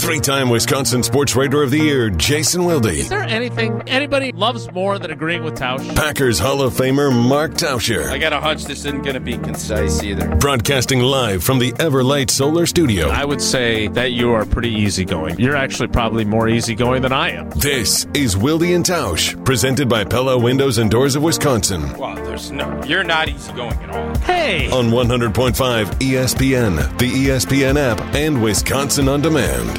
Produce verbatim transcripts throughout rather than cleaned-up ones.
Three-time Wisconsin Sports Writer of the Year, Jason Wilde. Is there anything anybody loves more than agreeing with Tausch? Packers Hall of Famer, Mark Tauscher. I got a hunch this isn't going to be concise either. Broadcasting live from the Everlight Solar Studio. I would say that you are pretty easygoing. You're actually probably more easygoing than I am. This is Wilde and Tausch, presented by Pella Windows and Doors of Wisconsin. Well, there's no, you're not easygoing at all. Hey! On one hundred point five E S P N, the E S P N app, and Wisconsin On Demand.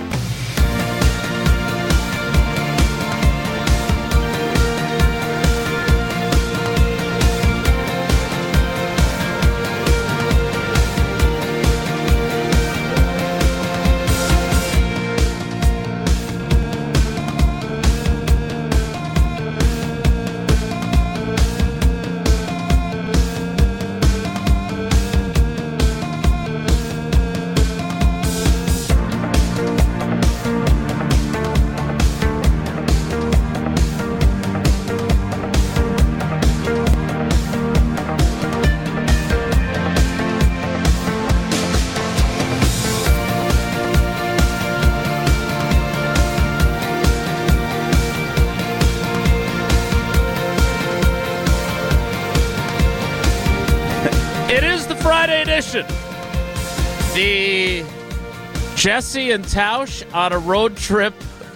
The Jesse and Tausch on a road trip.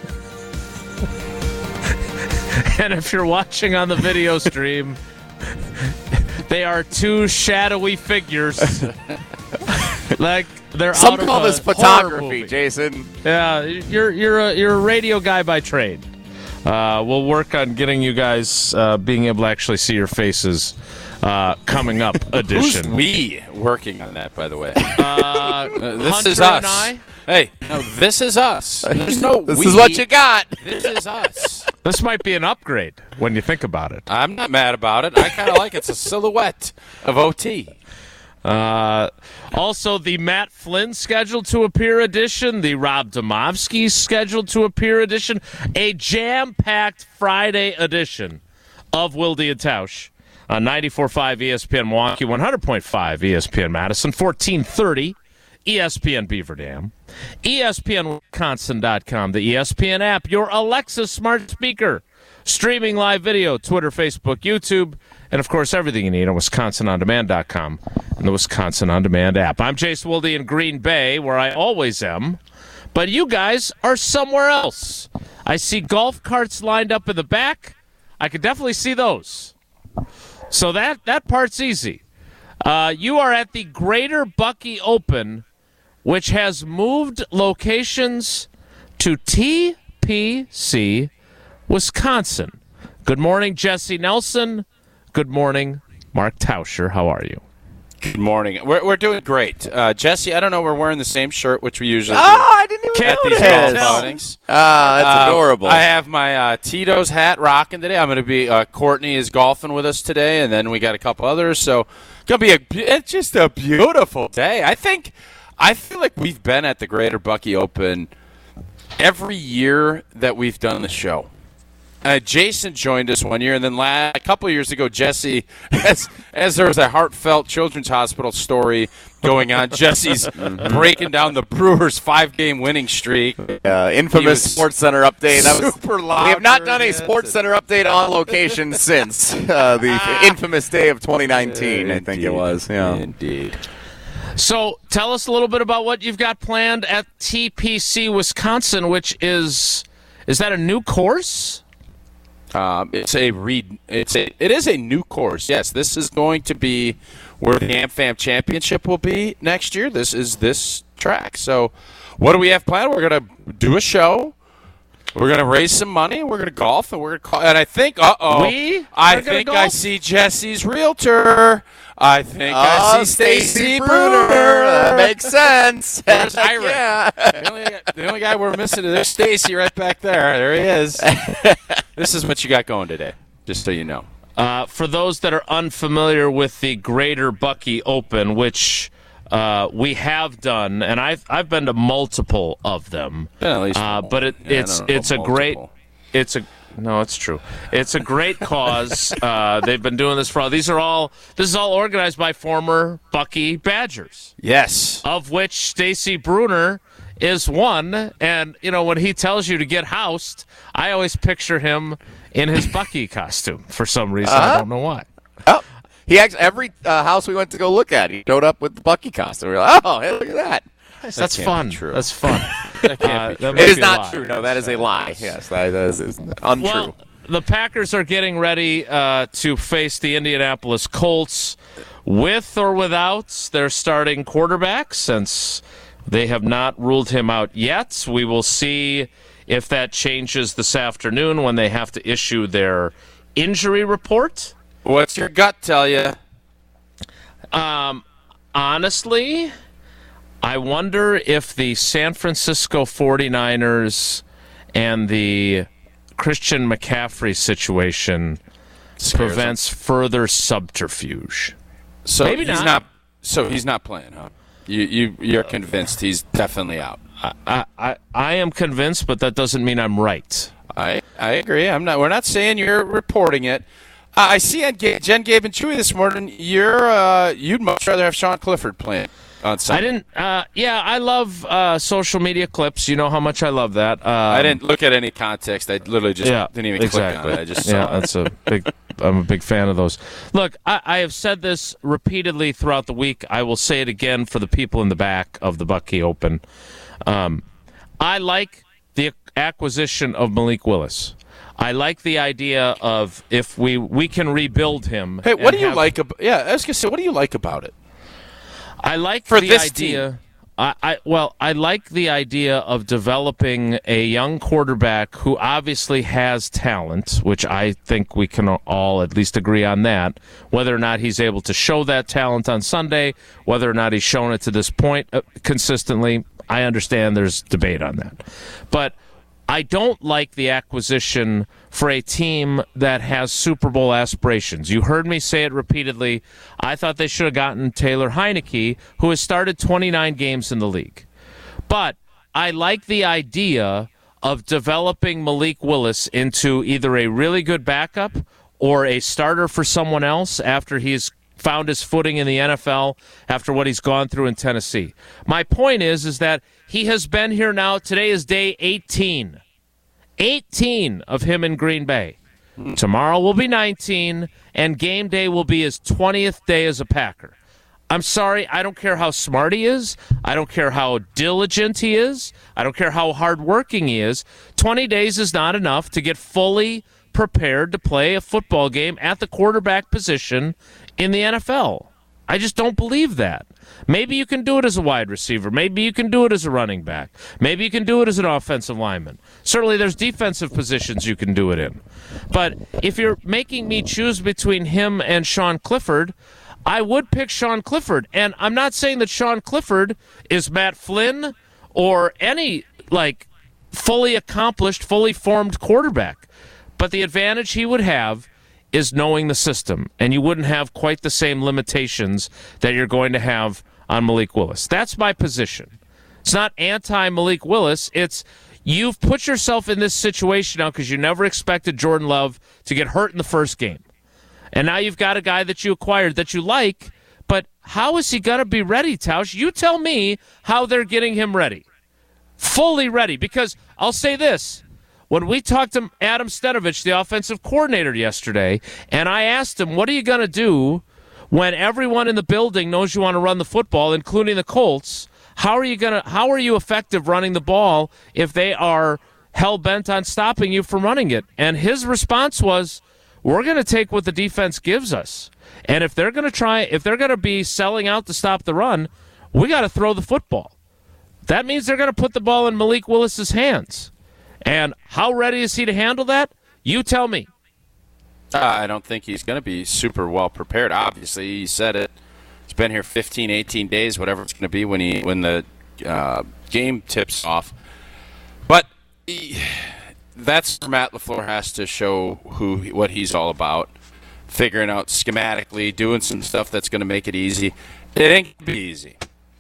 And if you're watching on the video stream, they are two shadowy figures. Like they're Some out of call a this horror photography, movie. Jason. Yeah, you're you're a you're a radio guy by trade. Uh, we'll work on getting you guys uh, being able to actually see your faces. Uh, coming up edition. Who's we working on that, by the way? Uh, uh, this Hunter is us. And I? Hey, no, this is us. There's no This we. is what you got. This is us. This might be an upgrade when you think about it. I'm not mad about it. I kind of like it. It's a silhouette of O T. Uh, also, the Matt Flynn scheduled to appear edition, the Rob Domovsky scheduled to appear edition, a jam-packed Friday edition of Wilde and Tausch. Uh, ninety-four point five E S P N Milwaukee, one hundred point five E S P N Madison, fourteen thirty E S P N Beaver Dam, E S P N Wisconsin dot com, the E S P N app, your Alexa smart speaker, streaming live video, Twitter, Facebook, YouTube, and, of course, everything you need on Wisconsin On Demand dot com and the Wisconsin On Demand app. I'm Jason Wilde in Green Bay, where I always am, but you guys are somewhere else. I see golf carts lined up in the back. I could definitely see those. So that, that part's easy. Uh, you are at the Greater Bucky Open, which has moved locations to T P C, Wisconsin. Good morning, Jesse Nelson. Good morning, Mark Tauscher. How are you? Good morning. We're we're doing great. Uh, Jesse, I don't know, we're wearing the same shirt, which we usually Oh, do I didn't even at these notice. golf outings. Ah, that's Uh, adorable. I have my uh, Tito's hat rocking today. I'm going to be uh, Courtney is golfing with us today, and then we got a couple others. So going to be a it's just a beautiful day. I think I feel like we've been at the Greater Bucky Open every year that we've done the show. Uh, Jason joined us one year, and then la- a couple of years ago, Jesse, as as there was a heartfelt Children's Hospital story going on, Jesse's breaking down the Brewers' five-game winning streak. Uh, infamous was Sports Center update. That was, super loud we have not during done a this. Sports Center update on location since uh, the infamous day of twenty nineteen, I think it was. Yeah. Indeed. So tell us a little bit about what you've got planned at T P C Wisconsin, which is, is that a new course? Um, it's a read. It's a. It is a new course. Yes, this is going to be where the AmFam Championship will be next year. This is this track. So, what do we have planned? We're gonna do a show. We're gonna raise some money. We're gonna golf, and we're gonna call. And I think, uh oh, We I are gonna think golf? I see Jesse's realtor. I think Oh, I see Stacy Bruner. Bruner. That makes sense. Where's Heck Ira? yeah. The only, the only guy we're missing is there's Stacy right back there. There he is. This is what you got going today, just so you know. Uh, for those that are unfamiliar with the Greater Bucky Open, which uh, we have done, and I've I've been to multiple of them, Yeah, at least uh, one. but it, Yeah, it's no, no, it's a multiple. great it's a no, it's true. It's a great cause. uh, they've been doing this for all. These are all. This is all organized by former Bucky Badgers, Yes. of which Stacy Bruner is one, and you know when he tells you to get housed, I always picture him in his Bucky costume for some reason. Uh-huh. I don't know why. Oh, he actually, every uh, house we went to go look at, he showed up with the Bucky costume. We were like, oh, hey, look at that. That's can't fun. be true. That's fun. That can't Uh, be that true. might It is be a not lie. true. No, that is a lie. Yes, that is, is untrue. Well, the Packers are getting ready uh, to face the Indianapolis Colts with or without their starting quarterback, since they have not ruled him out yet. We will see if that changes this afternoon when they have to issue their injury report. What's your gut tell you? Um, honestly, I wonder if the San Francisco forty-niners and the Christian McCaffrey situation prevents further subterfuge. So Maybe he's not. So he's not playing, huh? You you you're convinced he's definitely out. I, I, I am convinced, but that doesn't mean I'm right. I I agree. I'm not. We're not saying you're reporting it. Uh, I see on Ga- Jen, Gabe, and Chewy this morning. You're uh, you'd much rather have Sean Clifford playing on Sunday. I didn't. Uh, yeah, I love uh, social media clips. You know how much I love that. Um, I didn't look at any context. I literally just Yeah, didn't even exactly. click on it. I just yeah, saw it. that's a big. I'm a big fan of those. Look, I, I have said this repeatedly throughout the week. I will say it again for the people in the back of the Bucky Open. Um, I like the acquisition of Malik Willis. I like the idea of if we we can rebuild him. Hey, what and do you have- like about? Yeah, I was gonna say, what do you like about it? I like For the this idea. team? I, I well, I like the idea of developing a young quarterback who obviously has talent, which I think we can all at least agree on that. Whether or not he's able to show that talent on Sunday, whether or not he's shown it to this point uh, consistently, I understand there's debate on that. But I don't like the acquisition for a team that has Super Bowl aspirations. You heard me say it repeatedly. I thought they should have gotten Taylor Heineke, who has started twenty-nine games in the league. But I like the idea of developing Malik Willis into either a really good backup or a starter for someone else after he's found his footing in the N F L after what he's gone through in Tennessee. My point is, is that he has been here now. Today is day eighteen. eighteen of him in Green Bay. Tomorrow will be nineteen, and game day will be his twentieth day as a Packer. I'm sorry, I don't care how smart he is. I don't care how diligent he is. I don't care how hardworking he is. twenty days is not enough to get fully prepared to play a football game at the quarterback position in the N F L. I just don't believe that. Maybe you can do it as a wide receiver. Maybe you can do it as a running back. Maybe you can do it as an offensive lineman. Certainly there's defensive positions you can do it in. But if you're making me choose between him and Sean Clifford, I would pick Sean Clifford. And I'm not saying that Sean Clifford is Matt Flynn or any, like, fully accomplished, fully formed quarterback. But the advantage he would have is knowing the system, and you wouldn't have quite the same limitations that you're going to have on Malik Willis. That's my position. It's not anti-Malik Willis. It's you've put yourself in this situation now because you never expected Jordan Love to get hurt in the first game. And now you've got a guy that you acquired that you like, but how is he going to be ready, Tausch? You tell me how they're getting him ready. Fully ready. Because I'll say this. When we talked to Adam Stenovich, the offensive coordinator, yesterday, and I asked him, what are you going to do when everyone in the building knows you want to run the football, including the Colts? How are you going to? How are you effective running the ball if they are hell-bent on stopping you from running it? And his response was, we're going to take what the defense gives us. And if they're going to try, if they're going to be selling out to stop the run, we got to throw the football. That means they're going to put the ball in Malik Willis's hands. And how ready is he to handle that? You tell me. Uh, I don't think he's going to be super well prepared. Obviously, he said it. He's been here fifteen, eighteen days, whatever it's going to be when he when the uh, game tips off. But he, that's where Matt LaFleur has to show who what he's all about, figuring out schematically, doing some stuff that's going to make it easy. It ain't going to be easy.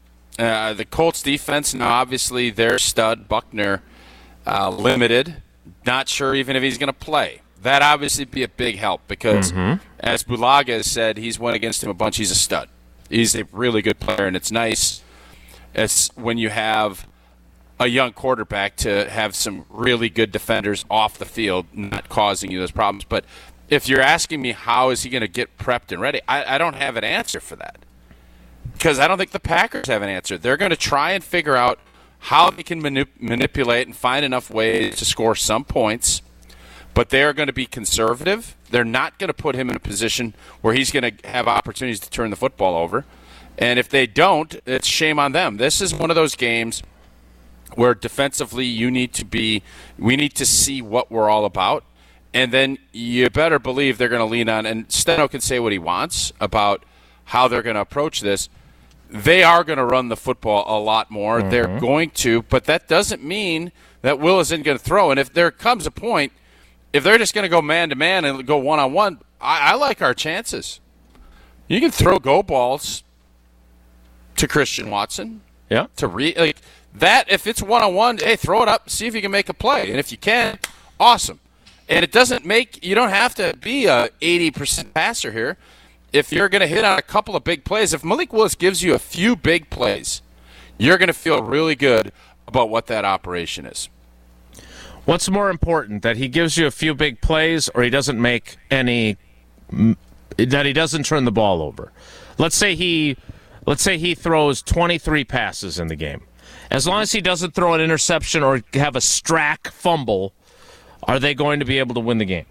Uh, the Colts defense, now obviously their stud, Buckner, Uh, limited, not sure even if he's going to play. That obviously be a big help because, mm-hmm. as Bulaga has said, he's went against him a bunch. He's a stud. He's a really good player, and it's nice as when you have a young quarterback to have some really good defenders off the field, not causing you those problems. But if you're asking me how is he going to get prepped and ready, I, I don't have an answer for that. Because I don't think the Packers have an answer. They're going to try and figure out how they can manip- manipulate and find enough ways to score some points, but they're going to be conservative. They're not going to put him in a position where he's going to have opportunities to turn the football over. And if they don't, it's shame on them. This is one of those games where defensively you need to be – we need to see what we're all about. And then you better believe they're going to lean on – and Steno can say what he wants about how they're going to approach this. They are going to run the football a lot more. Mm-hmm. They're going to, but that doesn't mean that Will isn't going to throw. And if there comes a point, if they're just going to go man-to-man and go one-on-one, I, I like our chances. You can throw go balls to Christian Watson. Yeah. To re like that, if it's one-on-one, hey, throw it up, see if you can make a play. And if you can, awesome. And it doesn't make – you don't have to be a eighty percent passer here. If you're going to hit on a couple of big plays, if Malik Willis gives you a few big plays, you're going to feel really good about what that operation is. What's more important, that he gives you a few big plays or he doesn't make any – that he doesn't turn the ball over? Let's say he let's say he throws twenty-three passes in the game. As long as he doesn't throw an interception or have a Strack fumble, are they going to be able to win the game?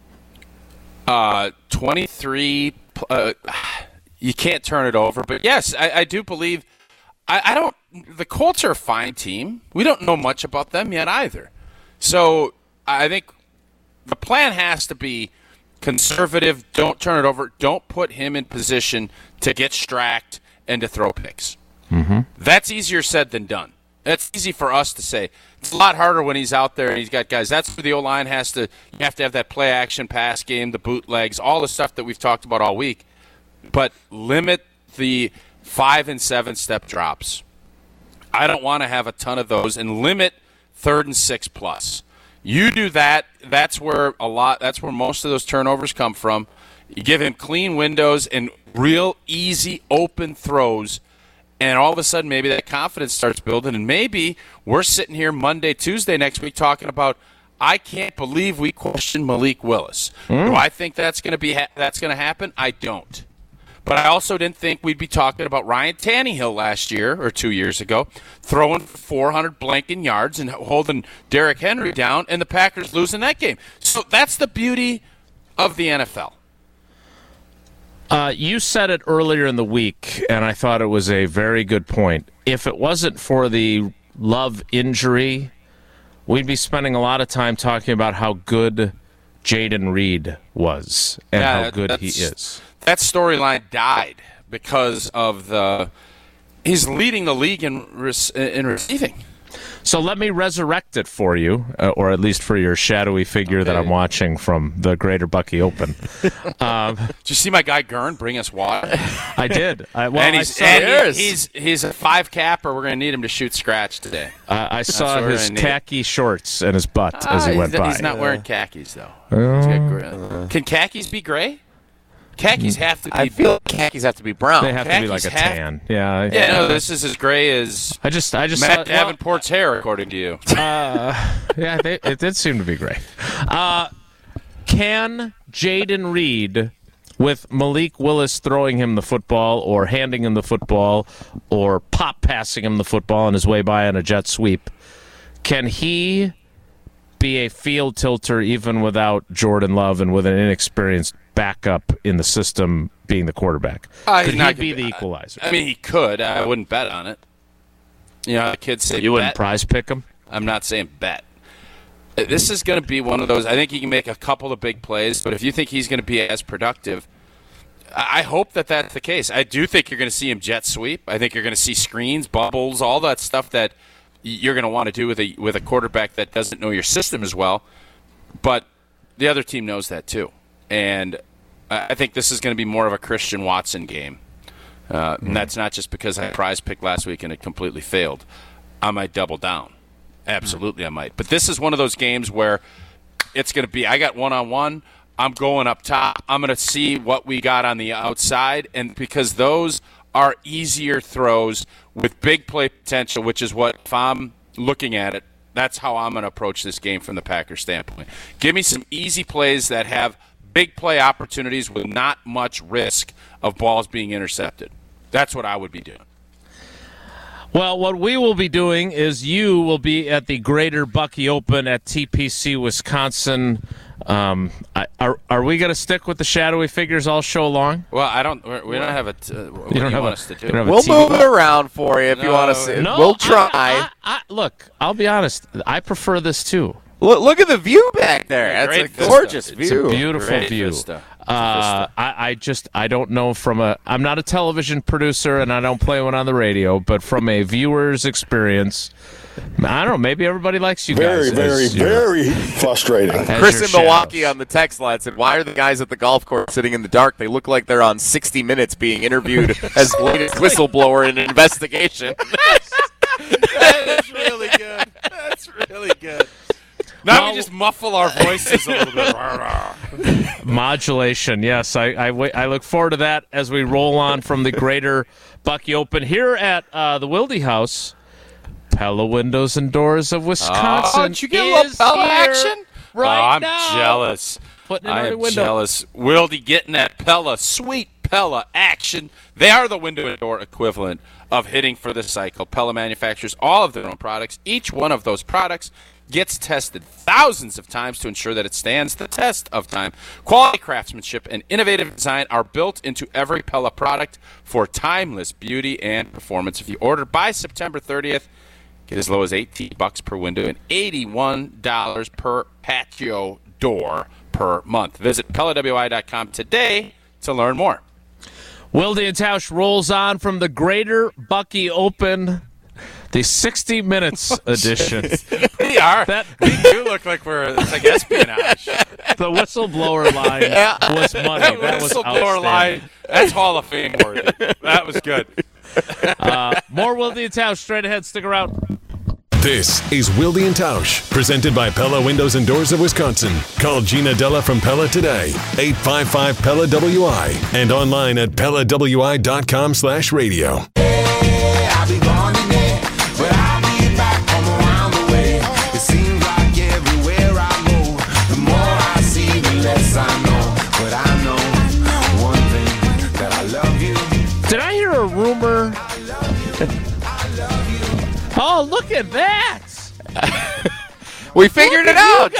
Uh, twenty-three uh, you can't turn it over. But, yes, I, I do believe I, – I don't – the Colts are a fine team. We don't know much about them yet either. So I think the plan has to be conservative, don't turn it over, don't put him in position to get stracked and to throw picks. Mm-hmm. That's easier said than done. That's easy for us to say. It's a lot harder when he's out there and he's got guys. That's where the O-line has to – you have to have that play-action pass game, the bootlegs, all the stuff that we've talked about all week. But limit the five- and seven-step drops. I don't want to have a ton of those, and limit third and six plus. You do that, that's where a lot – that's where most of those turnovers come from. You give him clean windows and real easy open throws, and all of a sudden maybe that confidence starts building, and maybe we're sitting here Monday, Tuesday next week talking about, I can't believe we questioned Malik Willis. Mm. Do I think that's going to be ha- that's going to happen? I don't. But I also didn't think we'd be talking about Ryan Tannehill last year or two years ago, throwing four hundred blanking yards and holding Derrick Henry down, and the Packers losing that game. So that's the beauty of the N F L. Uh, you said it earlier in the week, and I thought it was a very good point. If it wasn't for the Love injury, we'd be spending a lot of time talking about how good Jayden Reed was and yeah, how good he is. That storyline died because of the he's leading the league in in receiving. So let me resurrect it for you, uh, or at least for your shadowy figure okay. that I'm watching from the Greater Bucky Open. um, did you see my guy Gurn bring us water? I did. I, well, and he's, I and he, he's he's a five capper. We're going to need him to shoot scratch today. Uh, I saw his khaki shorts and his butt uh, as he went he's, by. He's not wearing khakis though. Uh, Can khakis be gray? Khakis have to be. I feel like khakis have to be brown. They have khakis to be like a have, tan. Yeah. Yeah. yeah. No, this is as gray as. I just, I just Matt saw, Davenport's well, hair, according to you. Uh, yeah, they, it did seem to be gray. Uh, can Jayden Reed, with Malik Willis throwing him the football, or handing him the football, or pop passing him the football on his way by on a jet sweep, can he be a field tilter even without Jordan Love and with an inexperienced backup in the system being the quarterback? Uh, could he not be gonna, the equalizer? I mean, he could. I wouldn't bet on it. You know, the kids say you wouldn't bet. prize pick him? I'm not saying bet. This is going to be one of those. I think he can make a couple of big plays, but if you think he's going to be as productive, I hope that that's the case. I do think you're going to see him jet sweep. I think you're going to see screens, bubbles, all that stuff that you're going to want to do with a with a quarterback that doesn't know your system as well. But the other team knows that too. And I think this is going to be more of a Christian Watson game. Uh, mm-hmm. And that's not just because I prize picked last week and it completely failed. I might double down. Absolutely, mm-hmm. I might. But this is one of those games where it's going to be, I got one-on-one, I'm going up top. I'm going to see what we got on the outside. And because those are easier throws with big play potential, which is what if I'm looking at it, that's how I'm going to approach this game from the Packers standpoint. Give me some easy plays that have big play opportunities with not much risk of balls being intercepted. That's what I would be doing. Well, what we will be doing is you will be at the Greater Bucky Open at T P C, Wisconsin. Um, I, are are we going to stick with the shadowy figures all show long? Well, I don't. We're, we don't have a. T- what You do don't you have want a- us to you do? don't have a We'll T V move it around for you if you No, want to see. No, we'll try. I, I, I, look, I'll be honest. I prefer this too. Look, look at the view back there. That's Great a vista. gorgeous It's It's view. a beautiful Great view. vista. Uh, I, I just I don't know from a I'm not a television producer and I don't play one on the radio, but from a viewer's experience, I don't know. Maybe everybody likes you Very, guys. very, as your- very frustrating. as Chris your in Milwaukee shadows. on the text line said, "Why are the guys at the golf course sitting in the dark? They look like they're on sixty minutes being interviewed as the latest whistleblower in an investigation." That is really good. That's really good. Now Well- we just muffle our voices a little bit. Modulation, yes. I, I, wait, I look forward to that as we roll on from the Greater Bucky Open here at uh, the Wilde House. Pella Windows and Doors of Wisconsin. Oh, did you get a little is Pella here action? Right oh, I'm now. jealous. Putting it I on the am window. jealous. Wildy getting that Pella, sweet Pella action. They are the window and door equivalent of hitting for the cycle. Pella manufactures all of their own products. Each one of those products gets tested thousands of times to ensure that it stands the test of time. Quality craftsmanship and innovative design are built into every Pella product for timeless beauty and performance. If you order by September thirtieth, get as low as eighteen bucks per window and eighty-one dollars per patio door per month. Visit Pella W I dot com today to learn more. Wilde and Tausch rolls on from the Greater Bucky Open, the sixty minutes edition. We are. That- we do look like we're it's like espionage. The whistleblower line was money. That was Whistleblower line. outstanding. That's Hall of Fame worthy. That was good. Uh, more Wilde and Tausch straight ahead. Stick around. This is Wilde and Tausch, presented by Pella Windows and Doors of Wisconsin. Call Gina Della from Pella today, eight five five Pella W I, and online at Pella W I dot com slash radio. I'll be gone today, but I'll be back from around the way. It seems like everywhere I go, the more I see, the less I know. But I know one thing, that I love you. Did I hear a rumor? Oh, look at that! We figured Look it at out. you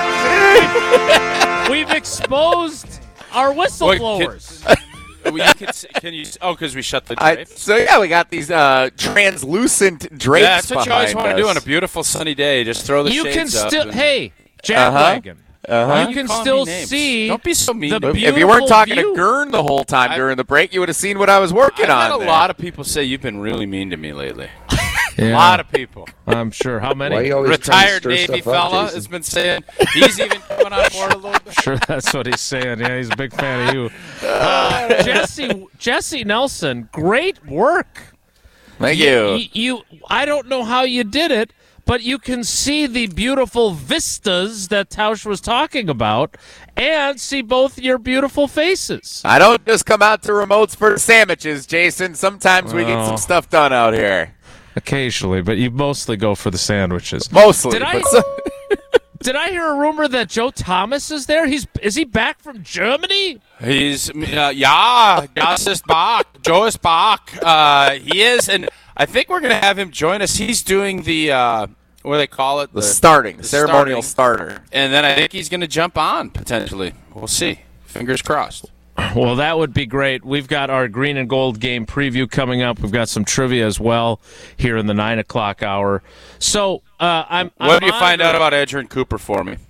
guys. We've exposed our whistleblowers. Well, you can, s- can you? Oh, because we shut the I, drape. so yeah, we got these uh, translucent drapes. Yeah, that's what you always behind want to do us. on a beautiful sunny day. Just throw the You shades can up still, and- hey, Jackwagon. Uh-huh. You can Call me still names. see. Don't be so mean the to me. If you weren't beautiful talking view. to Gern the whole time I- during the break, you would have seen what I was working I've on. had a there. lot of people say you've been really mean to me lately. Yeah, A lot of people. I'm sure. How many? Why you always trying to Retired stir Navy stuff up, fella Jason? has been saying he's even coming on board a little bit. Sure, that's what he's saying. Yeah, he's a big fan of you. Uh, Jesse Jesse Nelson, great work. Thank you. You, you. I don't know how you did it, but you can see the beautiful vistas that Tausch was talking about and see both your beautiful faces. I don't just come out to remotes for sandwiches, Jason. Sometimes we get Oh. some stuff done out here. Occasionally, but you mostly go for the sandwiches. Mostly. Did I- but so- Did I hear a rumor that Joe Thomas is there? He's Is he back from Germany? He's uh, yeah, das ist Bach. Joe is Bach. Uh, he is, and I think we're gonna have him join us. He's doing the uh, what do they call it? the starting, the ceremonial starting. starter. And then I think he's gonna jump on potentially. We'll see. Fingers crossed. Well, that would be great. We've got our green and gold game preview coming up. We've got some trivia as well here in the nine o'clock hour. So uh, I'm. What I'm did you find out honored- about Adrian Cooper for me?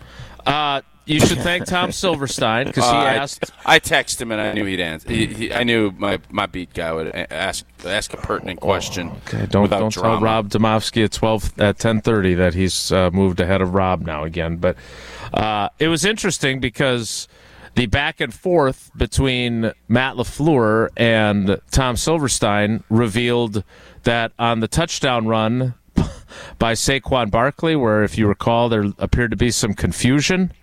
Uh, you should thank Tom Silverstein because he Uh, I- asked. I, texted him and I knew he'd answer. He, he, I knew my, my beat guy would a- ask ask a pertinent question. Okay, don't without don't drama. tell Rob Domofsky at twelve at ten thirty that he's uh, moved ahead of Rob now again. But uh, it was interesting because the back and forth between Matt LaFleur and Tom Silverstein revealed that on the touchdown run by Saquon Barkley, where if you recall there appeared to be some confusion,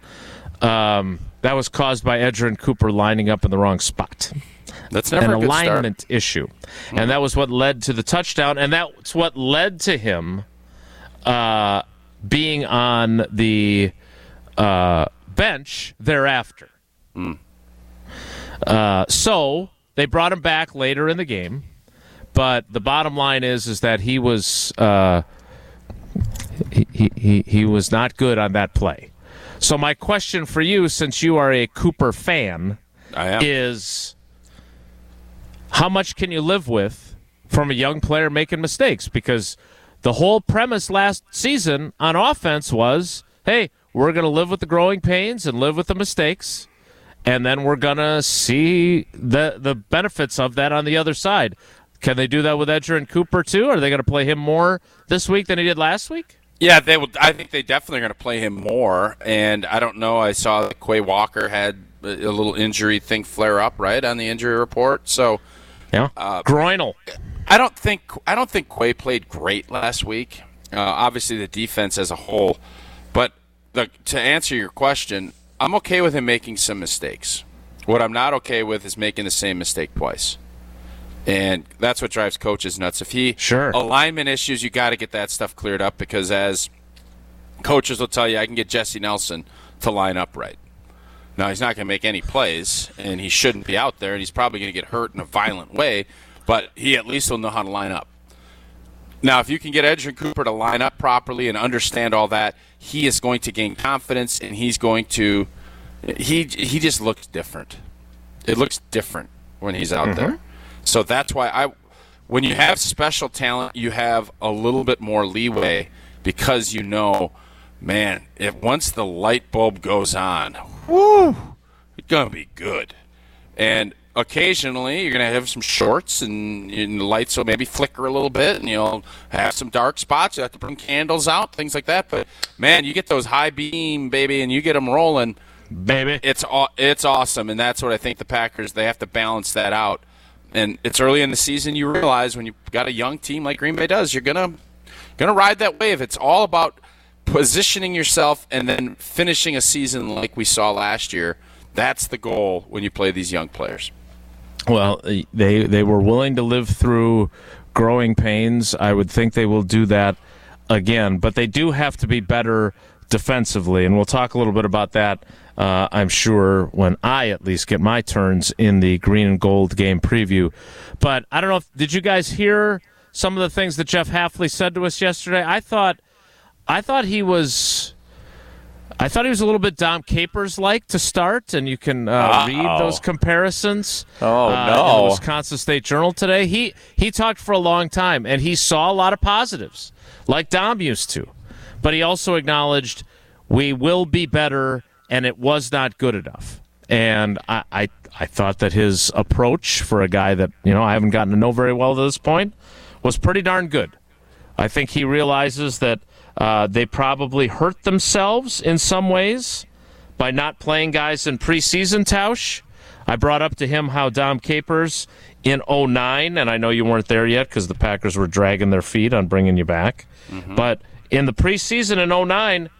um, that was caused by Adrian Cooper lining up in the wrong spot. That's never An a good start. alignment issue. And that was what led to the touchdown, and that's what led to him uh, being on the uh, bench thereafter. Mm. Uh, so they brought him back later in the game, but the bottom line is is that he was uh, he, he he he was not good on that play. So my question for you, since you are a Cooper fan, I am. is how much can you live with from a young player making mistakes? Because the whole premise last season on offense was, hey, we're going to live with the growing pains and live with the mistakes, and then we're going to see the the benefits of that on the other side. Can they do that with Edgerrin Cooper too? Are they going to play him more this week than he did last week? Yeah, they will. I think they definitely are going to play him more. And I don't know. I saw that Quay Walker had a little injury thing flare up right on the injury report. So yeah, uh, groinal. I don't think I don't think Quay played great last week. Uh, obviously, the defense as a whole. But the, to answer your question, I'm okay with him making some mistakes. What I'm not okay with is making the same mistake twice. And that's what drives coaches nuts. If he sure alignment issues, you got to get that stuff cleared up, because as coaches will tell you, I can get Jesse Nelson to line up right. Now, he's not going to make any plays, and he shouldn't be out there, and he's probably going to get hurt in a violent way, but he at least will know how to line up. Now, if you can get Edgerrin Cooper to line up properly and understand all that, he is going to gain confidence, and he's going to he he just looks different. It looks different when he's out mm-hmm. there. So that's why I, when you have special talent, you have a little bit more leeway, because you know, man, if once the light bulb goes on, whoo, it's going to be good. And occasionally you're going to have some shorts, and, and the lights will maybe flicker a little bit, and you'll have some dark spots. You have to bring candles out, things like that. But, man, you get those high beam, baby, and you get them rolling. Baby. It's it's awesome, and that's what I think the Packers, they have to balance that out. And it's early in the season. You realize when you've got a young team like Green Bay does, you're gonna gonna ride that wave. It's all about positioning yourself and then finishing a season like we saw last year. That's the goal when you play these young players. Well, they they were willing to live through growing pains. I would think they will do that again, but they do have to be better defensively, and we'll talk a little bit about that, uh, I'm sure, when I at least get my turns in the green and gold game preview. But I don't know if did you guys hear some of the things that Jeff Hafley said to us yesterday? I thought I thought he was I thought he was a little bit Dom Capers like to start, and you can uh, read those comparisons. Oh uh, no! In the Wisconsin State Journal today. He he talked for a long time, and he saw a lot of positives, like Dom used to. But he also acknowledged we will be better, and it was not good enough. And I, I, I thought that his approach for a guy that you know I haven't gotten to know very well to this point was pretty darn good. I think he realizes that uh, they probably hurt themselves in some ways by not playing guys in preseason, Tausch. I brought up to him how Dom Capers in oh nine, and I know you weren't there yet because the Packers were dragging their feet on bringing you back, mm-hmm. but in the preseason in oh nine,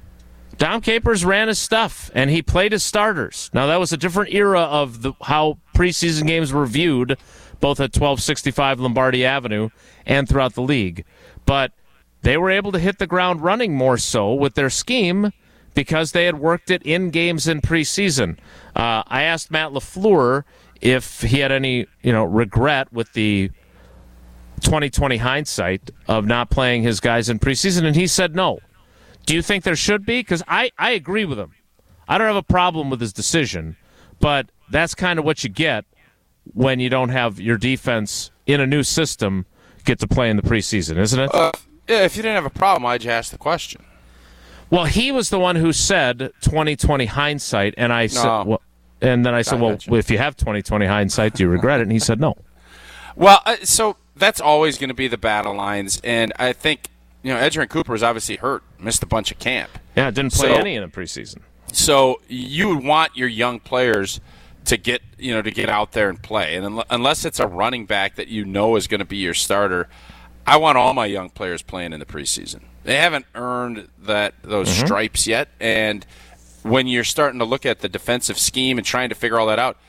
Dom Capers ran his stuff, and he played his starters. Now, that was a different era of the, how preseason games were viewed, both at twelve sixty-five Lombardi Avenue and throughout the league. But they were able to hit the ground running more so with their scheme because they had worked it in games in preseason. Uh, I asked Matt LaFleur if he had any you know, regret with the twenty twenty hindsight of not playing his guys in preseason, and he said no. Do you think there should be? Because I, I agree with him. I don't have a problem with his decision, but that's kind of what you get when you don't have your defense in a new system get to play in the preseason, isn't it? Uh, yeah, if you didn't have a problem, why'd you ask the question? Well, he was the one who said twenty twenty hindsight, and I said, No. well, and then I said, I well, gotcha. if you have twenty twenty hindsight, do you regret it? And he said no. Well, uh, so that's always going to be the battle lines, and I think you know Edgerrin Cooper was obviously hurt, missed a bunch of camp. Yeah, didn't play So- any in the preseason. So you would want your young players to get you know to get out there and play, and unle- unless it's a running back that you know is going to be your starter, I want all my young players playing in the preseason. They haven't earned that those Mm-hmm. stripes yet, and when you're starting to look at the defensive scheme and trying to figure all that out,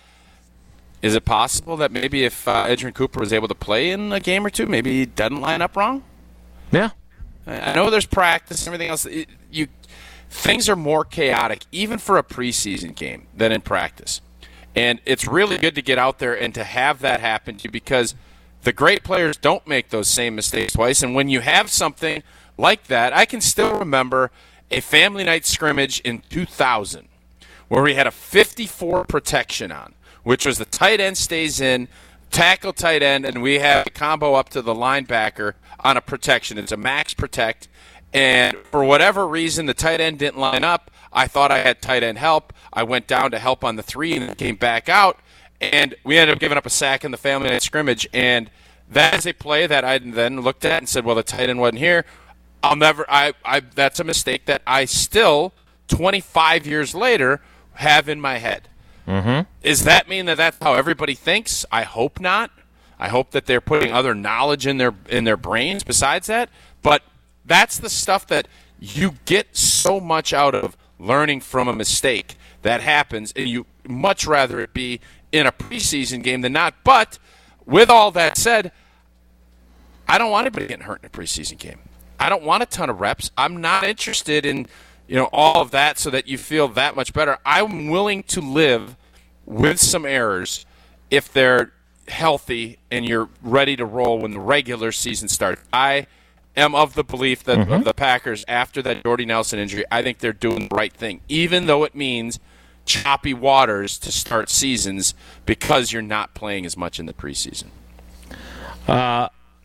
is it possible that maybe if uh, Edgerrin Cooper was able to play in a game or two, maybe he doesn't line up wrong? Yeah. I know there's practice and everything else. It, you things are more chaotic, even for a preseason game, than in practice. And it's really good to get out there and to have that happen to you because the great players don't make those same mistakes twice. And when you have something like that, I can still remember a family night scrimmage in two thousand where we had a fifty-four protection on, which was the tight end stays in, tackle tight end, and we have a combo up to the linebacker on a protection. It's a max protect. And for whatever reason, the tight end didn't line up. I thought I had tight end help. I went down to help on the three and then came back out. And we ended up giving up a sack in the family night scrimmage. And that is a play that I then looked at and said, well, the tight end wasn't here. I'll never I, I that's a mistake that I still, twenty-five years later, have in my head. Mm-hmm. Does that mean that that's how everybody thinks? I hope not. I hope that they're putting other knowledge in their in their brains besides that. But that's the stuff that you get so much out of learning from a mistake that happens, and you much rather it be in a preseason game than not. But with all that said, I don't want anybody getting hurt in a preseason game. I don't want a ton of reps. I'm not interested in, you know, all of that so that you feel that much better. I'm willing to live with some errors if they're healthy and you're ready to roll when the regular season starts. I am of the belief that mm-hmm. of the Packers, after that Jordy Nelson injury, I think they're doing the right thing, even though it means choppy waters to start seasons because you're not playing as much in the preseason. Uh,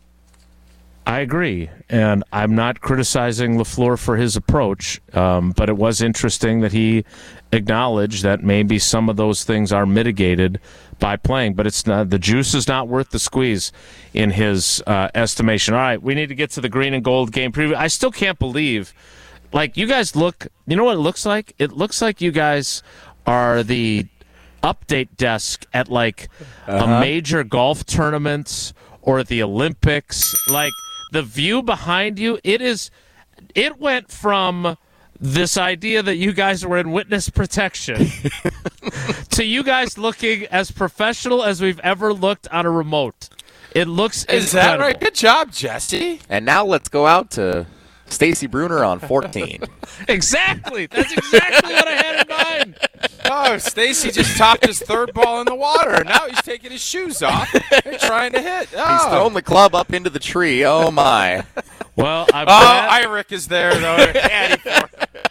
I agree, and I'm not criticizing LaFleur for his approach, um, but it was interesting that he acknowledged that maybe some of those things are mitigated by playing, but it's not, the juice is not worth the squeeze in his uh, estimation. All right, we need to get to the green and gold game preview. I still can't believe, like, you guys look, you know what it looks like? It looks like you guys are the update desk at, like, uh-huh. a major golf tournament or the Olympics. Like, the view behind you, it is, it went from this idea that you guys were in witness protection to you guys looking as professional as we've ever looked on a remote. It looks Is incredible. that right? Good job, Jesse. And now let's go out to Stacy Bruner on fourteen. Exactly. That's exactly what I had in mind. Oh, Stacy just topped his third ball in the water. Now he's taking his shoes off and trying to hit. Oh. He's thrown the club up into the tree. Oh, my. Well, I'm oh, glad. Irick is there, though. Caddy for it.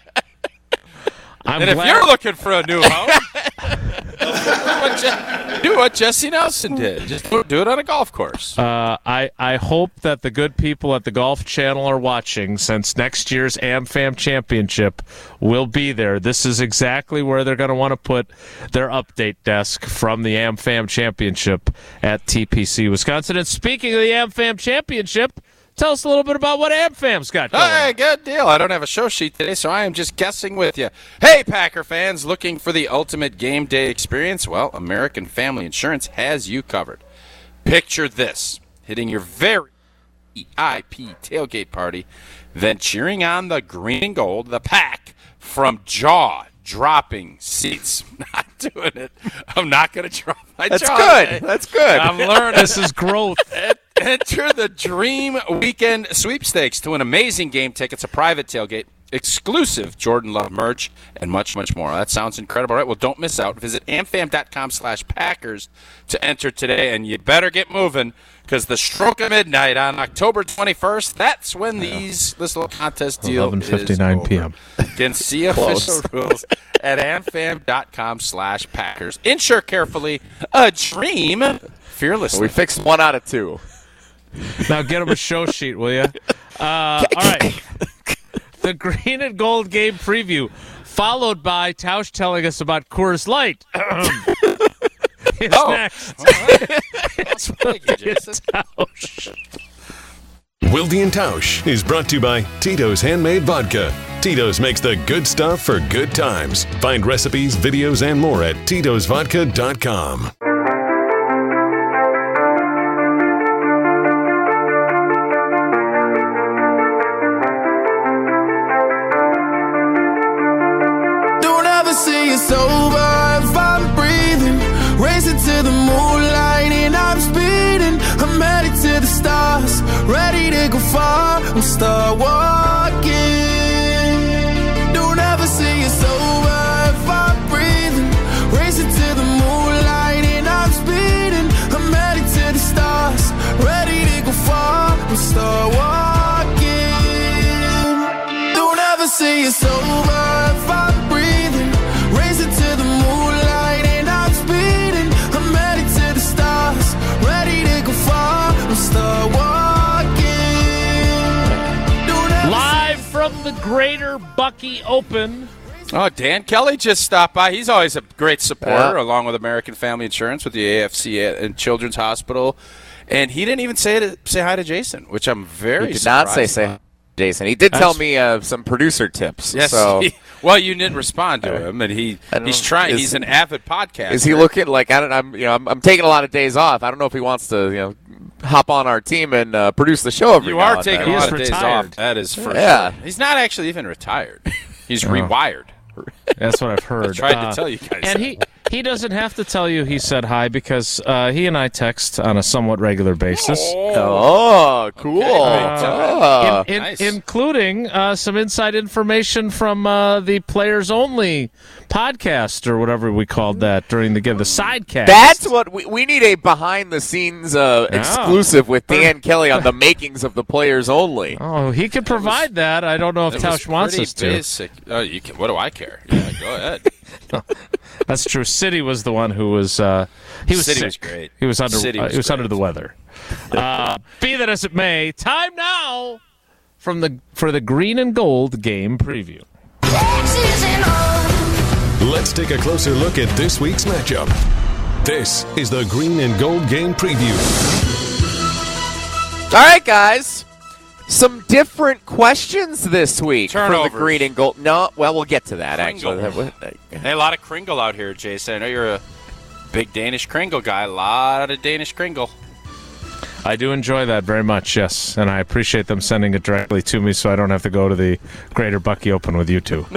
I'm and glad. if you're looking for a new home, do, what Je- do what Jesse Nelson did. Just do it on a golf course. Uh, I, I hope that the good people at the Golf Channel are watching, since next year's AmFam Championship will be there. This is exactly where they're going to want to put their update desk from the AmFam Championship at T P C Wisconsin. And speaking of the AmFam Championship, tell us a little bit about what AmFam's got going. Hey, good deal. I don't have a show sheet today, so I am just guessing with you. Hey, Packer fans, looking for the ultimate game day experience? Well, American Family Insurance has you covered. Picture this, hitting your very V I P tailgate party, then cheering on the green and gold, the Pack, from jaw-dropping seats. I'm not doing it. I'm not going to drop my That's jaw. good. Today. That's good. I'm learning. This is growth. Enter the Dream Weekend Sweepstakes to win amazing game tickets, a private tailgate, exclusive Jordan Love merch, and much, much more. That sounds incredible. All right, well, don't miss out. Visit amfam.com slash Packers to enter today, and you better get moving, because the stroke of midnight on October twenty-first, that's when these this little contest deal eleven fifty-nine is p.m. over. You can see official rules at amfam.com slash Packers. Insure carefully. A dream fearlessly. We fixed one out of two. Now get him a show sheet, will you? Uh, all right. The green and gold game preview, followed by Tausch telling us about Coors Light. It's oh. next. Right. It's Thank you, Jason. Tausch. Wilde and Tausch is brought to you by Tito's Handmade Vodka. Tito's makes the good stuff for good times. Find recipes, videos, and more at titos vodka dot com. See it's over if I'm breathing, racing to the moonlight and I'm speeding. I'm headed to the stars, ready to go far. I'm start walking. Don't ever say it's over if I'm breathing. Racing to the moonlight and I'm speeding. I'm headed to the stars, ready to go far. I'm start walking. Don't ever say it's over if I'm breathing. Racing to the moonlight and I'm speeding. I'm headed to the stars, ready to go far. I'm start walking. Don't ever Live from the Greater Bucky Open. Oh, Dan Kelly just stopped by. He's always a great supporter, Yeah. along with American Family Insurance with the A F C and Children's Hospital. And he didn't even say to, say hi to Jason, which I'm very He did surprised not say say about. Jason. He did tell That's- me uh, some producer tips. Yes. So he- well, you didn't respond to him, and he I don't he's know. trying. Is- He's an avid podcaster. is he looking like I don't? I'm you know I'm, I'm taking a lot of days off. I don't know if he wants to you know hop on our team and uh, produce the show every You now are and taking then. a He lot is of days retired. off. That is for Yeah. sure. He's not actually even retired. He's rewired. That's what I've heard. I tried to Uh, tell you guys. And that. he he doesn't have to tell you he said hi because uh, he and I text on a somewhat regular basis. Oh, cool. Uh, in, in, nice. Including uh, some inside information from uh, the Players Only podcast or whatever we called that during the game, the sidecast. That's what we, we need, a behind the scenes uh, Yeah. exclusive with Dan Kelly on the makings of the Players Only. Oh, he could provide that. I don't know if It was Tausch wants pretty us to. basic. Oh, you can, what do I care? Yeah, go ahead. That's true. City was the one who was uh, he was City sick. was great. He was under City uh, was he was under great. the weather. Uh, be that as it may, time now from the for the green and gold game preview. Let's take a closer look at this week's matchup. This is the Green and Gold Game Preview. All right, guys. Some different questions this week for Turnovers. the Green and Gold. No, well, we'll get to that, Kringle. actually. Hey, a lot of Kringle out here, Jason. I know you're a big Danish Kringle guy. A lot of Danish Kringle. I do enjoy that very much, yes, and I appreciate them sending it directly to me so I don't have to go to the Greater Bucky Open with you two.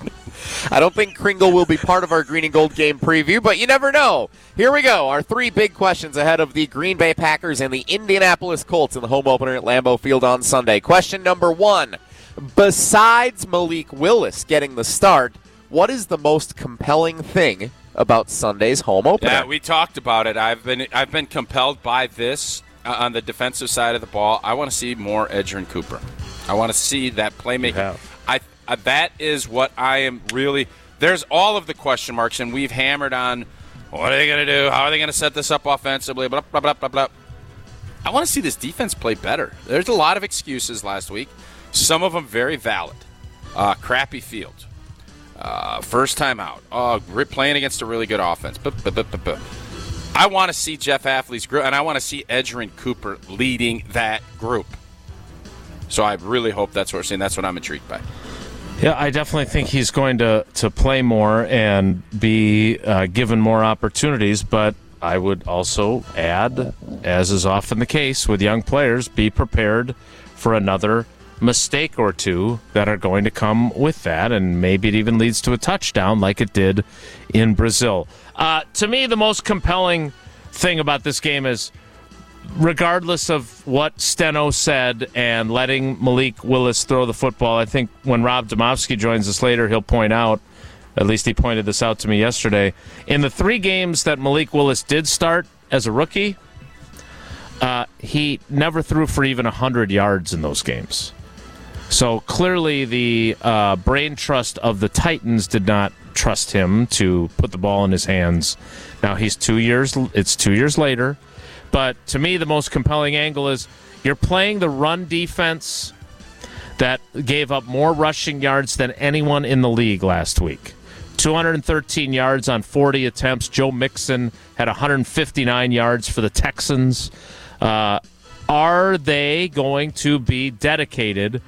I don't think Kringle will be part of our Green and Gold game preview, but you never know. Here we go. Our three big questions ahead of the Green Bay Packers and the Indianapolis Colts in the home opener at Lambeau Field on Sunday. Question number one. Besides Malik Willis getting the start, what is the most compelling thing about Sunday's home opener? Yeah, we talked about it. I've been I've been compelled by this uh, on the defensive side of the ball. I want to see more Edgerrin Cooper. I want to see that playmaking. have. I uh, that is what I am really. There's all of the question marks, and we've hammered on what are they going to do? How are they going to set this up offensively? Blah blah blah blah blah. I want to see this defense play better. There's a lot of excuses last week. Some of them very valid. Uh, crappy field. Uh, first time out. Oh, we're playing against a really good offense. But, but, but, but, but. I want to see Jeff Affley's group, and I want to see Edgerrin Cooper leading that group. So I really hope that's what we're seeing. That's what I'm intrigued by. Yeah, I definitely think he's going to, to play more and be uh, given more opportunities, but I would also add, as is often the case with young players, be prepared for another mistake or two that are going to come with that, and maybe it even leads to a touchdown like it did in Brazil. Uh, to me, the most compelling thing about this game is, regardless of what Steno said and letting Malik Willis throw the football, I think when Rob Domofsky joins us later, he'll point out, at least he pointed this out to me yesterday, in the three games that Malik Willis did start as a rookie, uh, he never threw for even one hundred yards in those games. So clearly the uh, brain trust of the Titans did not trust him to put the ball in his hands. Now he's two years, it's two years later. But to me, the most compelling angle is you're playing the run defense that gave up more rushing yards than anyone in the league last week. two hundred thirteen yards on forty attempts. Joe Mixon had one hundred fifty-nine yards for the Texans. Uh, are they going to be dedicated?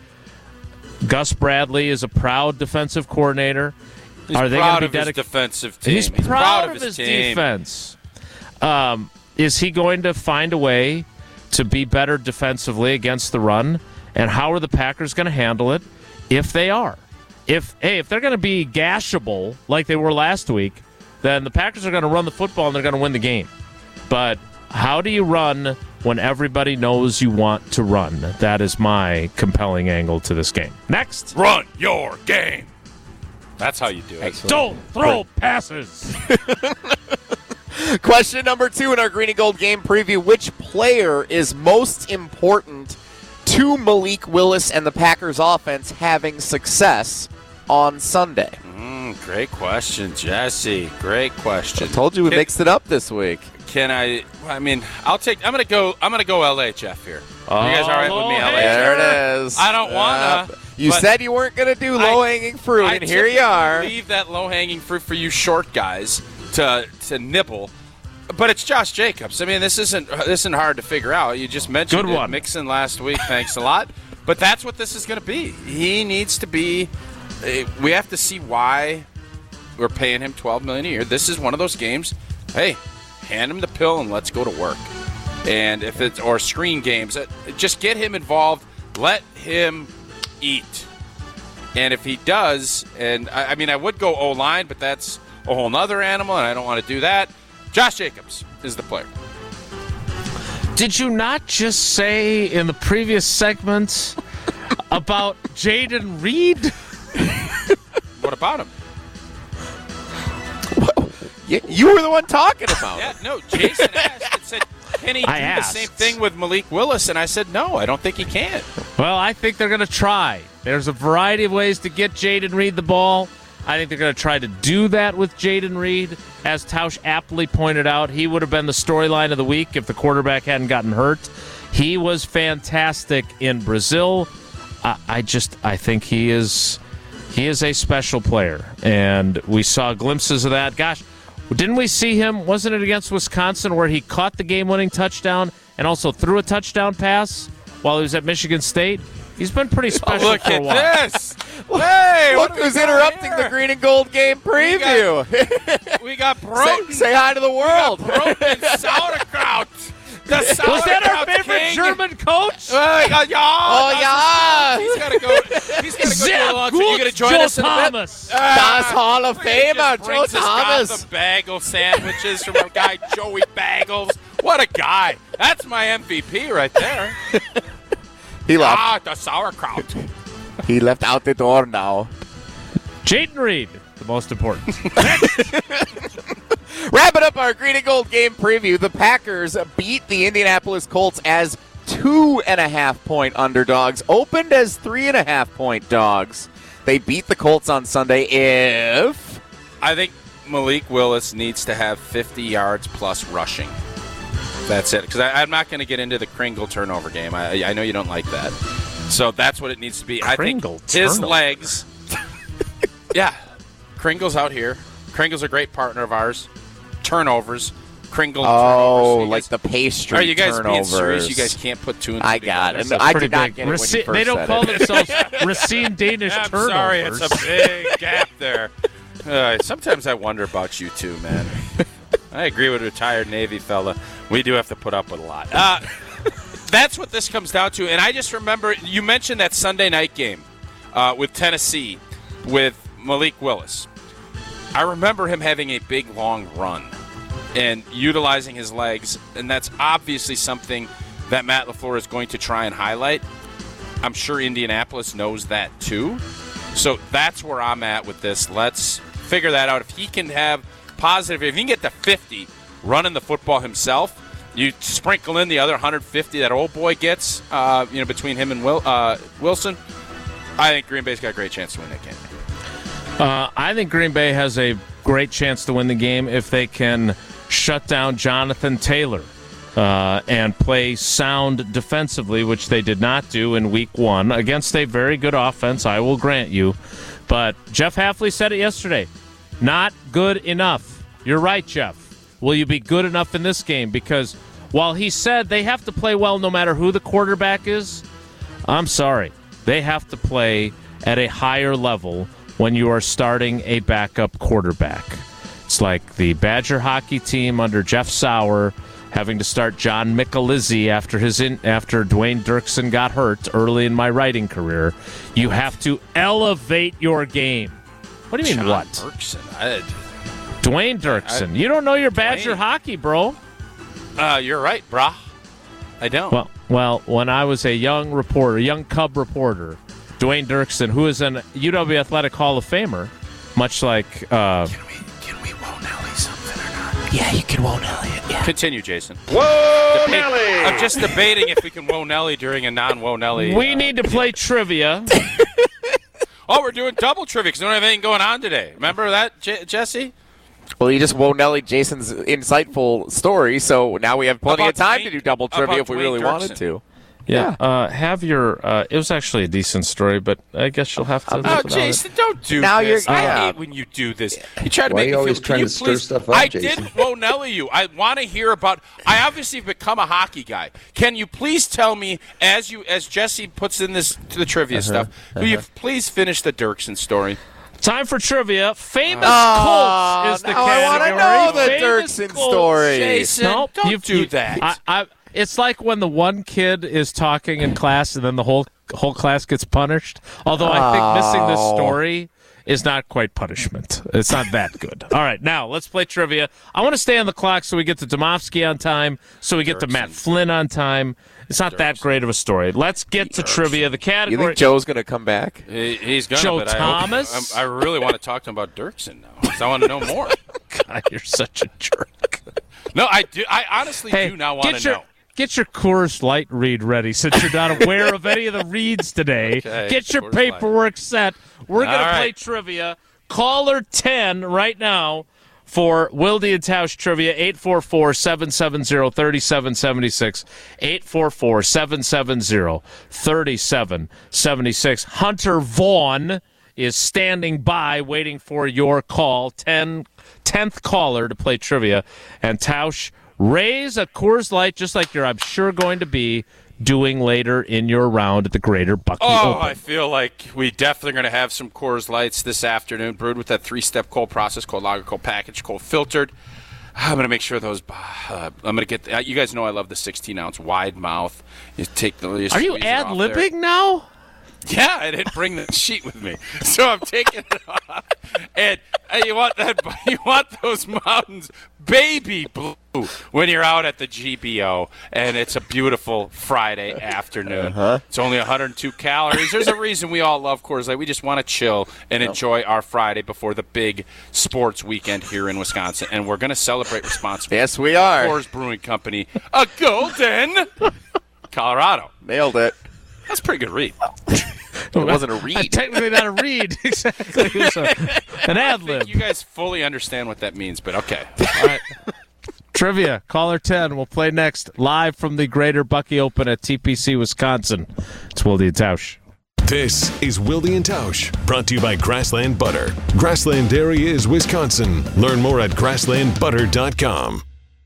Gus Bradley is a proud defensive coordinator. He's are they proud going to be of his dedicated? defensive team. He's, proud, of his, team. defense. Um, is he going to find a way to be better defensively against the run? And how are the Packers going to handle it if they are? If hey, if they're going to be gashable like they were last week, then the Packers are going to run the football and they're going to win the game. But how do you run when everybody knows you want to run. That is my compelling angle to this game. Next. Run your game. That's how you do it. Don't throw passes. Question number two in our Green and Gold game preview. Which player is most important to Malik Willis and the Packers offense having success on Sunday? Mm, great question, Jesse. Great question. I told you we Can- mixed it up this week. Can I? I mean, I'll take. I'm gonna go. I'm gonna go L A, Jeff. Here. You guys all right with me, Oh, L A? hey. There it is. I don't wanna, Uh, you but said you weren't going to do low-hanging fruit, I and here you typically are. Leave that low-hanging fruit for you short guys to to nibble. But it's Josh Jacobs. I mean, this isn't this isn't hard to figure out. You just mentioned Good it. one. Mixon last week. Thanks a lot. But that's what this is going to be. He needs to be. uh, We have to see why we're paying him twelve million dollars a year. This is one of those games. Hey, hand him the pill and let's go to work. And if it's or screen games, uh, just get him involved. Let him eat. And if he does, and I, I mean, I would go O-line, but that's a whole nother animal, and I don't want to do that. Josh Jacobs is the player. Did you not just say in the previous segment about Jaden Reed? What about him? You, you were the one talking about Yeah, it. no, Jason asked and said, can he do I the asked. same thing with Malik Willis? And I said, no, I don't think he can. Well, I think they're going to try. There's a variety of ways to get Jaden Reed the ball. I think they're going to try to do that with Jaden Reed. As Tausch aptly pointed out, he would have been the storyline of the week if the quarterback hadn't gotten hurt. He was fantastic in Brazil. I, I just, I think he is, he is a special player, and we saw glimpses of that. Gosh, didn't we see him? Wasn't it against Wisconsin where he caught the game-winning touchdown and also threw a touchdown pass while he was at Michigan State? He's been pretty special Look for a at while. this. Hey, Look what do we who's got interrupting here? the Green and Gold game preview. We got say, Broden. say hi to the world. Broden sauerkraut. The sauerkraut Was that our favorite king. German coach? Oh, yeah, yeah. Oh, yeah. He's got to go. He's got to go. Sehr do a lunch. Are you going gut, to join Joe us in a bit? Thomas. Das Hall of Look at it, Famer, just Joe brings us Thomas. Gotham bagel sandwiches from our guy Joey Bagels. What a guy! That's my M V P right there. He left. Ah, the sauerkraut. He left out the door now. Jaden Reed, the most important. Wrapping up our Green and Gold game preview, the Packers beat the Indianapolis Colts as two and a half point underdogs, opened as three and a half point dogs. They beat the Colts on Sunday. If I think Malik Willis needs to have fifty yards plus rushing. That's it. Because I'm not going to get into the Kringle turnover game. I, I know you don't like that. So that's what it needs to be. Kringle I think his turnover. legs. Yeah. Kringle's out here. Kringle's a great partner of ours. Turnovers. Kringle oh, turnovers. You like guys- the pastry Are you guys being turnovers. serious? You guys can't put two and two I got together. it. That's I pretty did not big. get it when you Raci- first they don't said call it. themselves Racine Danish I'm turnovers. sorry, it's a big gap there. Uh, sometimes I wonder about you too, man. I agree with a retired Navy fella. We do have to put up with a lot. Uh, that's what this comes down to. And I just remember you mentioned that Sunday night game uh, with Tennessee with Malik Willis. I remember him having a big, long run and utilizing his legs, and that's obviously something that Matt LaFleur is going to try and highlight. I'm sure Indianapolis knows that too. So that's where I'm at with this. Let's figure that out. If he can have positive, if he can get to fifty running the football himself, you sprinkle in the other one hundred fifty that old boy gets, uh, you know, between him and Will, uh, Wilson, I think Green Bay's got a great chance to win that game. Uh, I think Green Bay has a great chance to win the game if they can shut down Jonathan Taylor uh, and play sound defensively, which they did not do in week one against a very good offense, I will grant you. But Jeff Hafley said it yesterday. Not good enough. You're right, Jeff. Will you be good enough in this game? Because while he said they have to play well no matter who the quarterback is, I'm sorry. They have to play at a higher level when you are starting a backup quarterback. It's like the Badger hockey team under Jeff Sauer having to start John Michelizzi after his in, after Dwayne Dirksen got hurt early in my writing career. You have to elevate your game. What do you mean, John what? Dirksen. I, Dwayne Dirksen. You don't know your Badger Dwayne. hockey, bro. Uh, you're right, brah. I don't. Well, well, when I was a young reporter, young Cub reporter, Dwayne Dirksen, who is an U W Athletic Hall of Famer, much like. Uh, can we can we Whoa Nelly something or not? Yeah, you can Whoa Nelly it. Yeah. Continue, Jason. Whoa, Deba- Nelly! I'm just debating if we can Whoa Nelly during a non-Whoa Nelly. we uh, need to play trivia. Oh, we're doing double trivia because we don't have anything going on today. Remember that, J- Jesse? Well, you just Whoa Nelly Jason's insightful story, so now we have plenty About of time Dwayne- to do double trivia about if we Dwayne really Dirksen. wanted to. Yeah. Uh, have your. Uh, it was actually a decent story, but I guess you'll have to. live Oh, without Jason, don't do Now this. you're- I yeah. hate when you do this. You try to Why make are you me always feel. trying Can you to stir please, stuff up, I Jason? did Whoa Nelly you. I want to hear about. I obviously have become a hockey guy. Can you please tell me, as you as Jesse puts in this to the trivia stuff, will you please finish the Dirksen story? Time for trivia. Famous Oh, Colts is the now I wanna category. know the Famous Dirksen Colts. story. Jason, Nope, don't you- do you- that. I, I, it's like when the one kid is talking in class and then the whole whole class gets punished. Although I think missing this Oh. story is not quite punishment. It's not that good. All right, now let's play trivia. I want to stay on the clock so we get to Domofsky on time, so we get to Matt Flynn on time. It's not that great of a story. Let's get to trivia. The You category. think Joe's going to come back? He- He's gonna. Joe but I, Thomas? I, I really want to talk to him about Dirksen now because I want to know more. God, you're such a jerk. No, I do. I honestly Hey, do not want get to your know. get your Coors Light read ready since you're not aware of any of the reads today. Okay, Get your Coors Light. paperwork set. We're gonna All play right. trivia. Caller ten right now for Wilde and Tausch trivia. eight four four, seven seven zero, three seven seven six. eight four four, seven seven zero, three seven seven six. Hunter Vaughn is standing by waiting for your call. Ten, tenth caller to play trivia. And Tausch, raise a Coors Light just like you're, I'm sure, going to be doing later in your round at the Greater Bucky Oh, Open. I feel like we definitely going to have some Coors Lights this afternoon, brewed with that three-step cold process, cold lager, cold package, cold filtered. I'm going to make sure those. Uh, I'm going to get. The, you guys know I love the sixteen ounce wide mouth. You take the. Are you squeeze it ad off there. libbing now? Yeah, I didn't bring the sheet with me, so I'm taking it off. And uh, you want that? You want those mountains baby blue when you're out at the G B O, and it's a beautiful Friday afternoon. Uh-huh. It's only one hundred two calories. There's a reason we all love Coors Light. We just want to chill and enjoy our Friday before the big sports weekend here in Wisconsin, and we're going to celebrate responsibly. Yes, we are. Coors Brewing Company, a Golden, Colorado. Nailed it. That's a pretty good read. It wasn't a Uh, read. technically not a read. Exactly. It was a- an ad I lib. think you guys fully understand what that means, but okay. All right. Trivia, caller ten. We'll play next live from the Greater Bucky Open at T P C, Wisconsin. It's Wilde and Tausch. This is Wilde and Tausch, brought to you by Grassland Butter. Grassland Dairy is Wisconsin. Learn more at grassland butter dot com.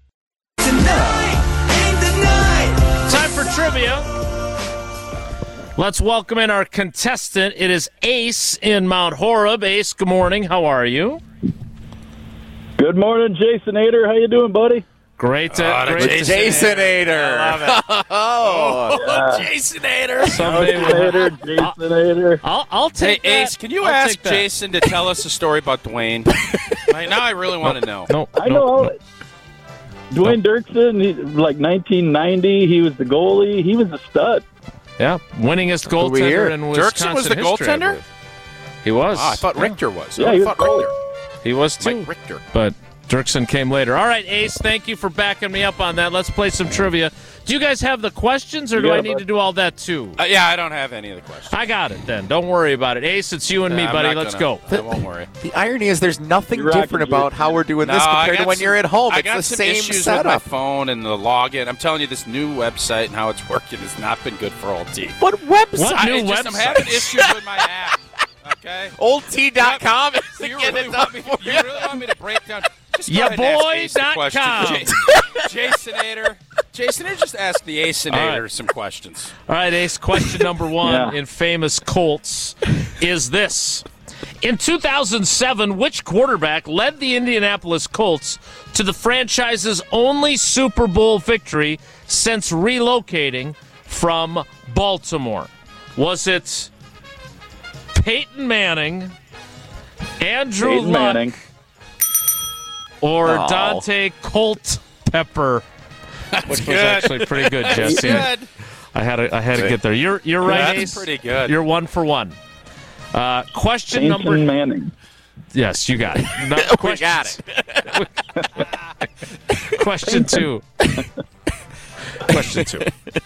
Time for trivia. Let's welcome in our contestant. It is Ace in Mount Horeb. Ace, good morning. How are you? Good morning, Jason Ader. How you doing, buddy? Great to, Oh, the great Jason- Jason Ader. I love it. Oh. Oh, Jason Ader. someday Jason we'll, Ader, Jason Ader. I'll, I'll Hey, take that. Ace, can you I'll ask take that. Jason to tell us a story about Dwayne? Right now, I really want to know. No, I no, know. no. Dwayne Dirksen, he, like nineteen ninety, he was the goalie. He was a stud. Yeah, winningest Who we hear? goaltender in Wisconsin Dirksen was the history, I goaltender? believe. He was. Oh, I thought Yeah, Richter was. Yeah, oh, he I was thought goalie. Richter. He was too. Mike Richter. But Dirksen came later. All right, Ace, thank you for backing me up on that. Let's play some trivia. Do you guys have the questions, or do Yeah, I need bud. to do all that too? Uh, yeah, I don't have any of the questions. I got it then. Don't worry about it. Ace, it's you and me, I'm buddy. not Let's gonna- go. I won't worry. The irony is there's nothing You're rocking, different dude. about how we're doing this No, I compared to got when some- you're at home. I It's got the some same issues setup. with my phone and the login. I'm telling you, this new website and how it's working has not been good for old T. What website? What I, new it's just, I'm website? having issues with my app. Okay. old t dot com is Do you getting really, it want done me, for you you. really want me to break down? Just go Ya ahead and ask boy Ace the dot question. com. Ja- Jason Ader. Jason Ader, just ask the Ace All Ader right. some questions. All right, Ace, question number one Yeah. in famous Colts is this. In two thousand seven, which quarterback led the Indianapolis Colts to the franchise's only Super Bowl victory since relocating from Baltimore? Was it Peyton Manning, Andrew Peyton Luck, Manning. or Oh. Dante Colt Pepper? which was good. actually pretty good, Jesse. Good. I had to, I had to get there. You're you're right, That's Ace. pretty good. You're one for one. Uh, question Peyton number. Manning. Yes, you got it. No, We got it. Question two. Question two.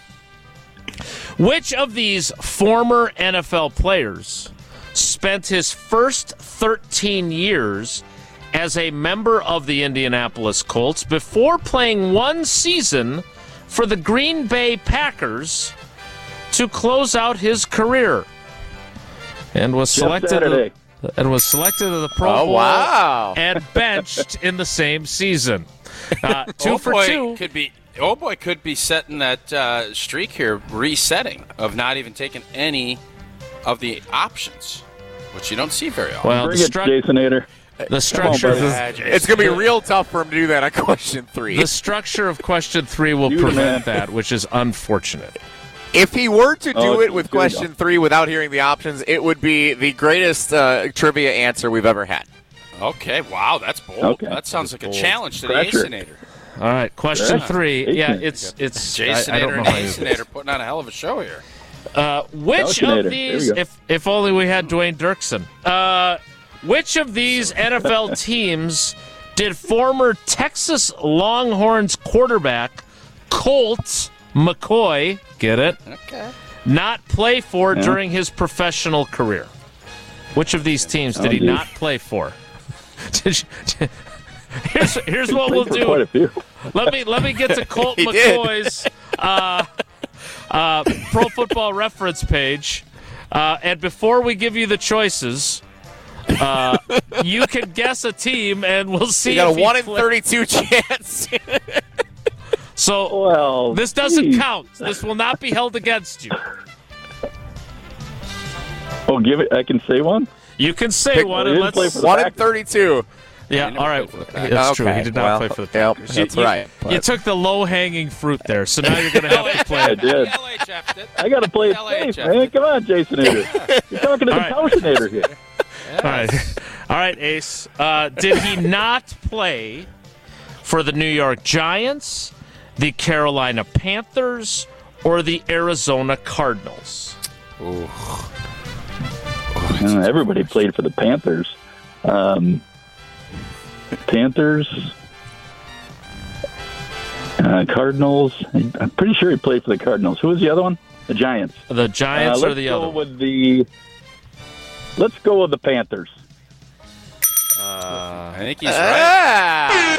Which of these former N F L players spent his first thirteen years as a member of the Indianapolis Colts before playing one season for the Green Bay Packers to close out his career? And was Jeff selected Saturday. and was selected to the Pro Oh, Bowl wow. and benched in the same season. Uh, two oh for boy two. could be. Oh boy, could be setting that uh, streak here, resetting of not even taking any of the options, which you don't see very often. Well, the, Bring it, stru- Jason Ader. the structure, buddy. of, It's going to be real tough for him to do that on question three. the structure of question three will You the prevent man. that, which is unfortunate. If he were to do Oh, it with here we question go. three without hearing the options, it would be the greatest uh, trivia answer we've ever had. Okay, wow, that's bold. Okay. That sounds like a bold. challenge to Pressure. the Acinator. All right, question Yeah. three. Jason. Yeah, it's it's. Jason I, I don't Ader know and how you- Acinator putting on a hell of a show here. Uh, which Falconator. of There these, we go. if if only we had Dwayne Dirksen, uh, which of these N F L teams did former Texas Longhorns quarterback Colt McCoy, get it, Okay. not play for Yeah. during his professional career? Which of these teams did Oh, he geez. not play for? Did you- here's here's what we'll Played for Quite do. a few. Let me let me get to Colt He did. McCoy's uh, uh, Pro Football Reference page, uh, and before we give you the choices, uh, you can guess a team, and we'll see. You got if a he one in play- thirty-two chance. So Well, this doesn't geez. count. This will not be held against you. Oh, give it. I can say one. You can say Pick- one, he and didn't play let's. for the one in Packers. thirty-two. Yeah, never all right. played for the That's true. Okay, He did not well, play for the yep, Packers. that's you, right. You took the low-hanging fruit there, so now you're going to have to play. I did. L H F did. I got to play it L safe, H F. man. Come on, Jason Ader. You're talking to the All right. Tauschinator here. All right, all right, Ace. Uh, did he not play for the New York Giants, the Carolina Panthers, or the Arizona Cardinals? Uh, everybody played for the Panthers. Um, Panthers, uh, Cardinals. I'm pretty sure he played for the Cardinals. Who was the other one? The Giants. The Giants Uh, or let's the go other? one? with the. Let's go with the Panthers. I think he's right. Ah,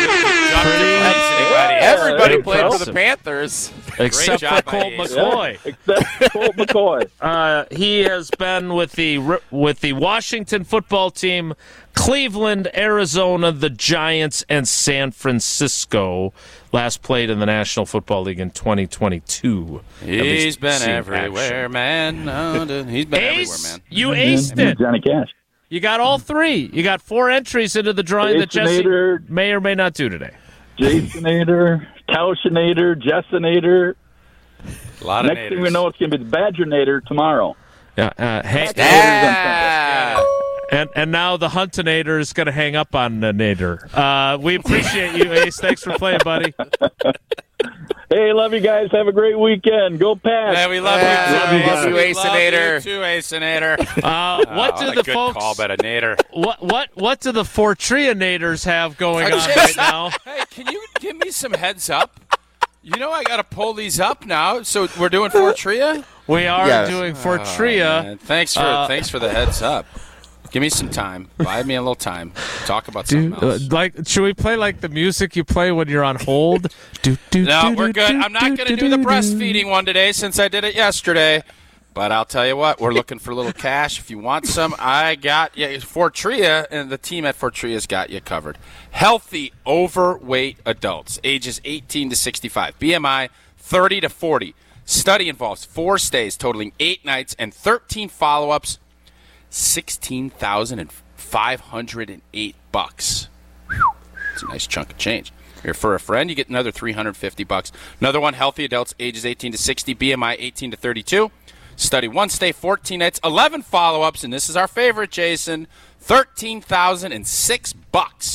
everybody Pretty played for impressive. the Panthers. Except job for by Colt Ace. McCoy. Except Colt McCoy. Uh, he has been with the with the Washington football team, Cleveland, Arizona, the Giants, and San Francisco. Last played in the National Football League in twenty twenty-two. At He's least been seen everywhere, action. man. No, dude, he's been everywhere, Ace, man. you aced it. Johnny Cash. You got all three. You got four entries into the drawing that Jesse Jasonator. may or may not do today. Jasonator, Tauschinator, Jessinator. A lot of Next thing we know, it's going to be the Badgernator tomorrow. Yeah, uh, hey, Yeah. and and now the Huntinator is going to hang up on the Nader. Uh, we appreciate you, Ace. Thanks for playing, buddy. Hey, love you guys. Have a great weekend. Go Pats. Yeah, we love Yeah, you love too. you, Ace. you, We love Acinator. you too, Acinator. Uh, what Oh, do what a the good folks? call by the Nader. What what what do the Fortria-nators have going on Jason, right now? Hey, can you give me some heads up? You know I got to pull these up now. So we're doing Fortria. We are Yes. doing Oh, Fortria. man. Thanks for Uh, thanks for the heads up. Give me some time. Buy me a little time. Talk about Do, something uh, else. like, should we play like the music you play when you're on hold? do, do, No, do, we're do, good. do, I'm not going to do the breastfeeding one today since I did it yesterday. But I'll tell you what, we're looking for a little cash. If you want some, I got you. Fortria and the team at Fortria's got you covered. Healthy, overweight adults, ages eighteen to sixty-five, B M I thirty to forty. Study involves four stays totaling eight nights and thirteen follow-ups, sixteen thousand five hundred eight bucks. Whew. It's a nice chunk of change. Here for a friend, you get another three hundred fifty bucks. Another one, healthy adults, ages eighteen to sixty, B M I eighteen to thirty-two. Study one stay, fourteen nights, eleven follow-ups, and this is our favorite, Jason, thirteen thousand six bucks.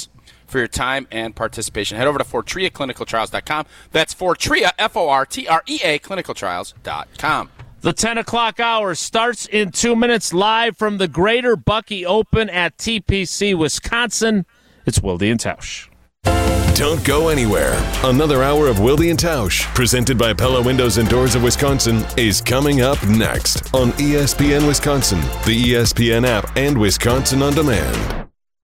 for your time and participation. Head over to Fortrea Clinical Trials dot com. That's Fortrea, F O R T R E A, Clinical Trials dot com. The ten o'clock hour starts in two minutes live from the Greater Bucky Open at T P C, Wisconsin. It's Wilde and Tausch. Don't go anywhere. Another hour of Wilde and Tausch, presented by Pella Windows and Doors of Wisconsin, is coming up next on E S P N Wisconsin, the E S P N app, and Wisconsin On Demand.